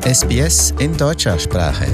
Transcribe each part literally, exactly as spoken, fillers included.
S B S in deutscher Sprache.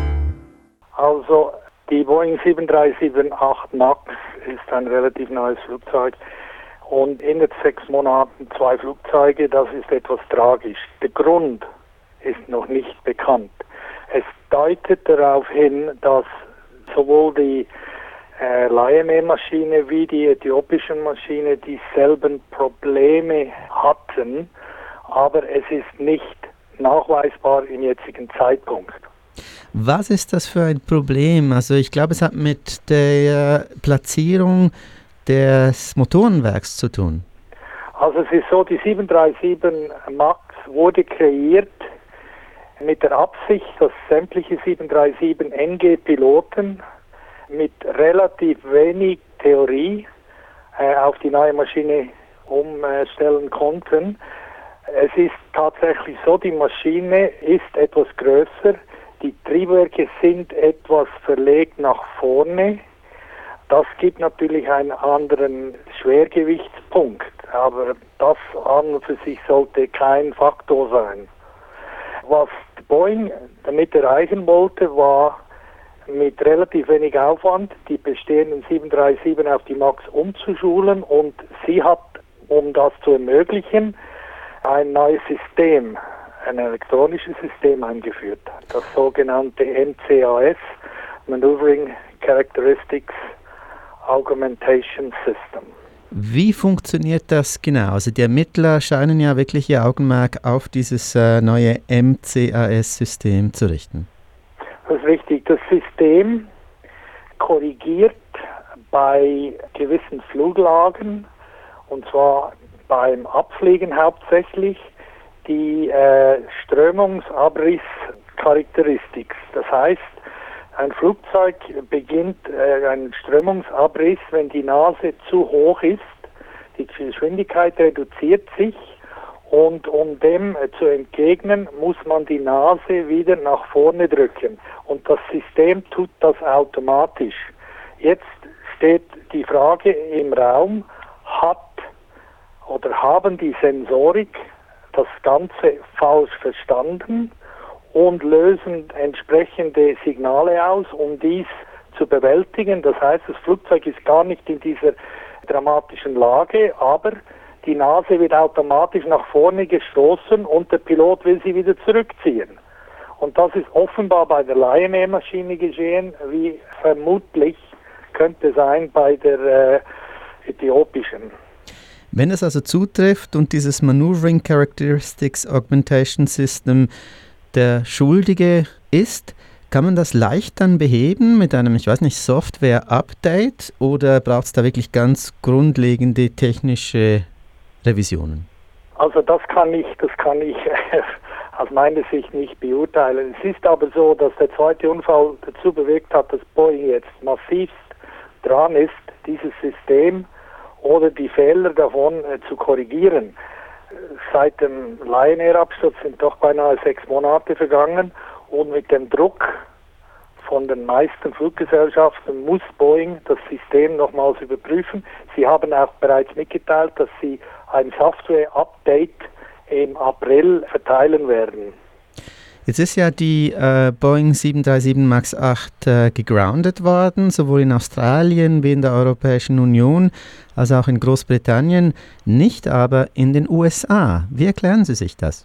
Also die Boeing sieben drei sieben acht MAX ist ein relativ neues Flugzeug und in sechs Monaten zwei Flugzeuge, das ist etwas tragisch. Der Grund ist noch nicht bekannt. Es deutet darauf hin, dass sowohl die äh, Lion Air Maschine wie die äthiopischen Maschine dieselben Probleme hatten, aber es ist nicht nachweisbar im jetzigen Zeitpunkt. Was ist das für ein Problem? Also ich glaube, es hat mit der Platzierung des Motorenwerks zu tun. Also es ist so, die sieben drei sieben MAX wurde kreiert mit der Absicht, dass sämtliche sieben drei sieben N G-Piloten mit relativ wenig Theorie äh, auf die neue Maschine umstellen konnten. Es ist tatsächlich so, die Maschine ist etwas größer, die Triebwerke sind etwas verlegt nach vorne. Das gibt natürlich einen anderen Schwergewichtspunkt, aber das an und für sich sollte kein Faktor sein. Was Boeing damit erreichen wollte, war mit relativ wenig Aufwand die bestehenden sieben drei sieben auf die MAX umzuschulen, und sie hat, um das zu ermöglichen, ein neues System, ein elektronisches System eingeführt, das sogenannte M C A S, Maneuvering Characteristics Augmentation System. Wie funktioniert das genau? Also die Ermittler scheinen ja wirklich ihr Augenmerk auf dieses äh, neue M C A S-System zu richten. Das ist richtig. Das System korrigiert bei gewissen Fluglagen, und zwar beim Abfliegen hauptsächlich, die äh, Strömungsabriss-Charakteristik. Das heißt, ein Flugzeug beginnt äh, einen Strömungsabriss, wenn die Nase zu hoch ist, die Geschwindigkeit reduziert sich, und um dem äh, zu entgegnen, muss man die Nase wieder nach vorne drücken. Und das System tut das automatisch. Jetzt steht die Frage im Raum, hat oder haben die Sensorik das Ganze falsch verstanden und lösen entsprechende Signale aus, um dies zu bewältigen. Das heißt, das Flugzeug ist gar nicht in dieser dramatischen Lage, aber die Nase wird automatisch nach vorne gestoßen und der Pilot will sie wieder zurückziehen. Und das ist offenbar bei der Lion Air Maschine geschehen, wie vermutlich könnte sein bei der äh, äthiopischen. Wenn es also zutrifft und dieses Maneuvering Characteristics Augmentation System der Schuldige ist, kann man das leicht dann beheben mit einem, ich weiß nicht, Software-Update, oder braucht es da wirklich ganz grundlegende technische Revisionen? Also das kann ich, das kann ich aus meiner Sicht nicht beurteilen. Es ist aber so, dass der zweite Unfall dazu bewirkt hat, dass Boeing jetzt massivst dran ist, dieses System oder die Fehler davon äh, zu korrigieren. Seit dem Lion Air Absturz sind doch beinahe sechs Monate vergangen, und mit dem Druck von den meisten Fluggesellschaften muss Boeing das System nochmals überprüfen. Sie haben auch bereits mitgeteilt, dass sie ein Software-Update im April verteilen werden. Jetzt ist ja die äh, Boeing sieben drei sieben MAX acht äh, gegroundet worden, sowohl in Australien wie in der Europäischen Union, als auch in Großbritannien, nicht aber in den U S A. Wie erklären Sie sich das?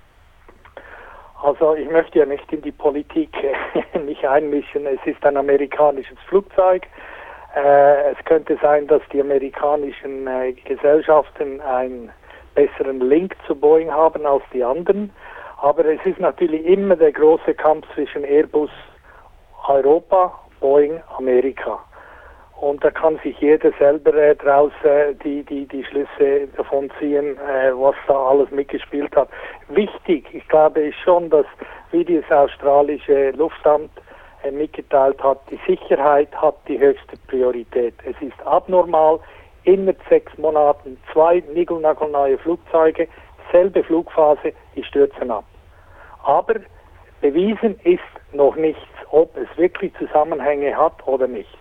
Also ich möchte ja nicht in die Politik äh, mich einmischen. Es ist ein amerikanisches Flugzeug. Äh, es könnte sein, dass die amerikanischen äh, Gesellschaften einen besseren Link zu Boeing haben als die anderen. Aber es ist natürlich immer der große Kampf zwischen Airbus Europa, Boeing Amerika. Und da kann sich jeder selber äh, daraus äh, die, die, die Schlüsse davon ziehen, äh, was da alles mitgespielt hat. Wichtig, ich glaube, ist schon, dass, wie das australische Luftamt äh, mitgeteilt hat, die Sicherheit hat die höchste Priorität. Es ist abnormal, in sechs Monaten zwei niegelnagelneue Flugzeuge, selbe Flugphase, die stürzen ab. Aber bewiesen ist noch nichts, ob es wirklich Zusammenhänge hat oder nicht.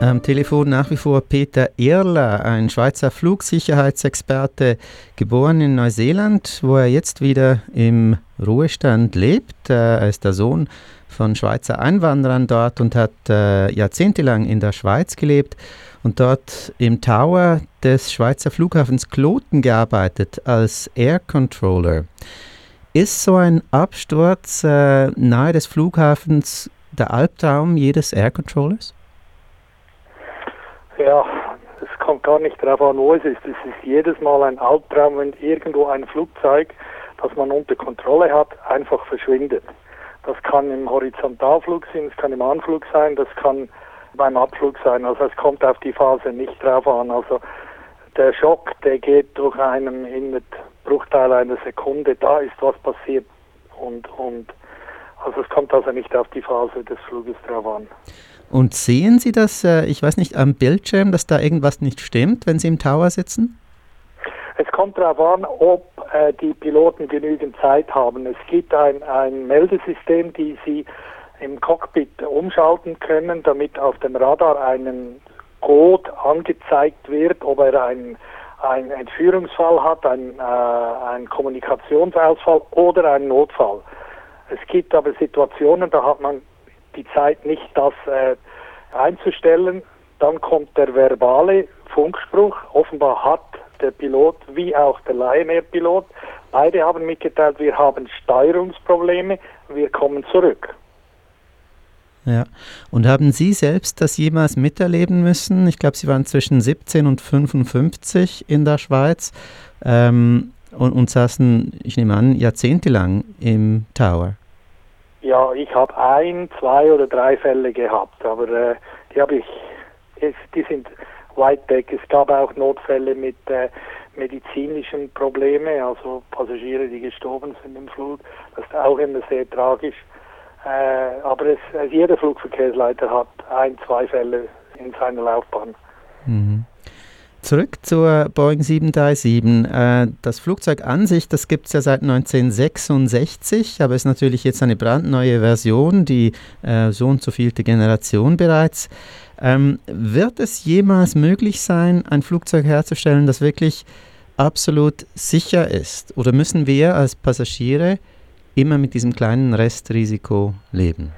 Am Telefon nach wie vor Peter Ehrler, ein Schweizer Flugsicherheitsexperte, geboren in Neuseeland, wo er jetzt wieder im Ruhestand lebt. Er ist der Sohn von Schweizer Einwanderern dort und hat äh, jahrzehntelang in der Schweiz gelebt und dort im Tower des Schweizer Flughafens Kloten gearbeitet als Air Controller. Ist so ein Absturz äh, nahe des Flughafens der Albtraum jedes Air Controllers? Ja, es kommt gar nicht darauf an, wo es ist. Es ist jedes Mal ein Albtraum, wenn irgendwo ein Flugzeug, das man unter Kontrolle hat, einfach verschwindet. Das kann im Horizontalflug sein, es kann im Anflug sein, das kann beim Abflug sein. Also es kommt auf die Phase nicht drauf an. Also der Schock, der geht durch einen in mit Bruchteil einer Sekunde, da ist was passiert. Und, und also es kommt also nicht auf die Phase des Fluges drauf an. Und sehen Sie das, äh, ich weiß nicht, am Bildschirm, dass da irgendwas nicht stimmt, wenn Sie im Tower sitzen? Es kommt darauf an, ob äh, die Piloten genügend Zeit haben. Es gibt ein, ein Meldesystem, die Sie im Cockpit umschalten können, damit auf dem Radar einen Code angezeigt wird, ob er einen ein Entführungsfall hat, ein, äh, einen Kommunikationsausfall oder einen Notfall. Es gibt aber Situationen, da hat man die Zeit nicht, das äh, einzustellen. Dann kommt der verbale Funkspruch. Offenbar hat der Pilot wie auch der Lion Air Pilot, beide haben mitgeteilt, wir haben Steuerungsprobleme, wir kommen zurück. Ja, und haben Sie selbst das jemals miterleben müssen? Ich glaube, Sie waren zwischen siebzehn und fünfundfünfzig in der Schweiz ähm, und, und saßen, ich nehme an, jahrzehntelang im Tower. Ja, ich habe ein, zwei oder drei Fälle gehabt, aber äh, die habe ich, es, die sind weit weg. Es gab auch Notfälle mit äh, medizinischen Problemen, also Passagiere, die gestorben sind im Flug. Das ist auch immer sehr tragisch. Äh, aber es, also jeder Flugverkehrsleiter hat ein, zwei Fälle in seiner Laufbahn. Mhm. Zurück zur Boeing sieben drei sieben. Äh, das Flugzeug an sich, das gibt es ja seit neunzehnhundertsechsundsechzig, aber ist natürlich jetzt eine brandneue Version, die äh, so und so vielte Generation bereits. Ähm, wird es jemals möglich sein, ein Flugzeug herzustellen, das wirklich absolut sicher ist? Oder müssen wir als Passagiere immer mit diesem kleinen Restrisiko leben?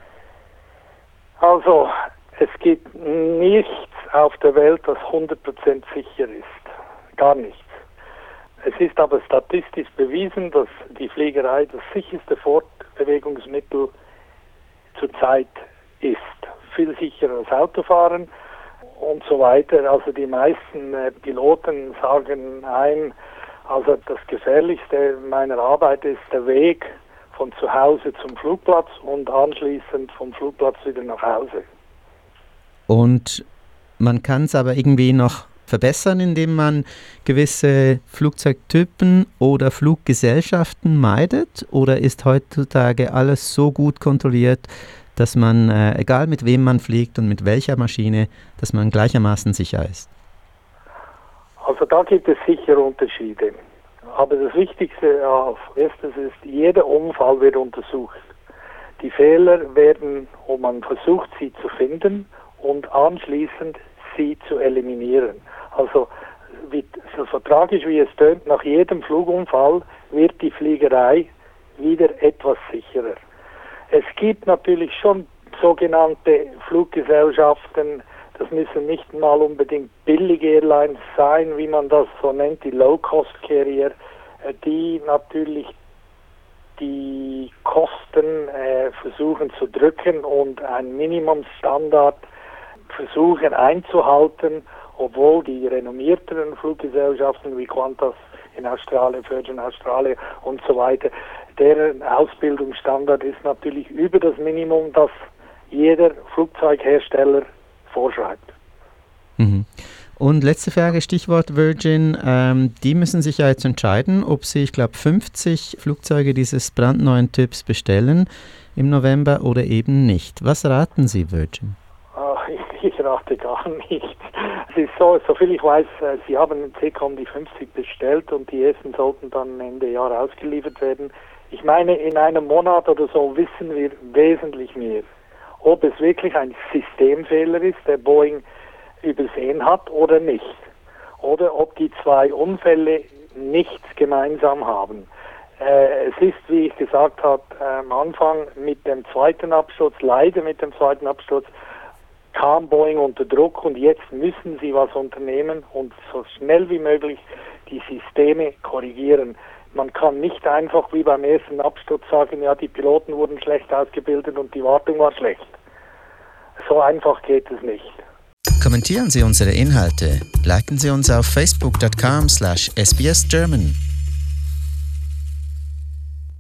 Also, es gibt nichts auf der Welt, das hundert Prozent sicher ist. Gar nichts. Es ist aber statistisch bewiesen, dass die Fliegerei das sicherste Fortbewegungsmittel zurzeit ist. Viel sicherer als Autofahren und so weiter. Also die meisten äh, Piloten sagen ein, also das Gefährlichste meiner Arbeit ist der Weg von zu Hause zum Flugplatz und anschließend vom Flugplatz wieder nach Hause. Und man kann es aber irgendwie noch verbessern, indem man gewisse Flugzeugtypen oder Fluggesellschaften meidet? Oder ist heutzutage alles so gut kontrolliert, dass man, äh, egal mit wem man fliegt und mit welcher Maschine, dass man gleichermaßen sicher ist? Also da gibt es sicher Unterschiede. Aber das Wichtigste als erstes ist, jeder Unfall wird untersucht. Die Fehler werden, und man versucht sie zu finden und anschließend sie zu eliminieren. Also wie, so, so tragisch wie es tönt, nach jedem Flugunfall wird die Fliegerei wieder etwas sicherer. Es gibt natürlich schon sogenannte Fluggesellschaften, das müssen nicht mal unbedingt billige Airlines sein, wie man das so nennt, die Low-Cost-Carrier, die natürlich die Kosten äh, versuchen zu drücken und einen Minimumstandard versuchen einzuhalten, obwohl die renommierteren Fluggesellschaften wie Qantas in Australien, Virgin Australia und so weiter, deren Ausbildungsstandard ist natürlich über das Minimum, das jeder Flugzeughersteller vorschreibt. Mhm. Und letzte Frage, Stichwort Virgin. Ähm, die müssen sich ja jetzt entscheiden, ob sie, ich glaube, fünfzig Flugzeuge dieses brandneuen Typs bestellen im November oder eben nicht. Was raten Sie Virgin? Ach, ich, ich rate gar nicht. Es ist so, soviel ich weiß, Sie haben in C COM die fünfzig bestellt und die ersten sollten dann Ende Jahr ausgeliefert werden. Ich meine, in einem Monat oder so wissen wir wesentlich mehr. Ob es wirklich ein Systemfehler ist, der Boeing übersehen hat oder nicht. Oder ob die zwei Unfälle nichts gemeinsam haben. Äh, es ist, wie ich gesagt habe, äh, am Anfang mit dem zweiten Absturz, leider mit dem zweiten Absturz, kam Boeing unter Druck und jetzt müssen sie was unternehmen und so schnell wie möglich die Systeme korrigieren. Man kann nicht einfach wie beim ersten Absturz sagen, ja, die Piloten wurden schlecht ausgebildet und die Wartung war schlecht. So einfach geht es nicht. Kommentieren Sie unsere Inhalte, liken Sie uns auf facebook dot com slash s b s german.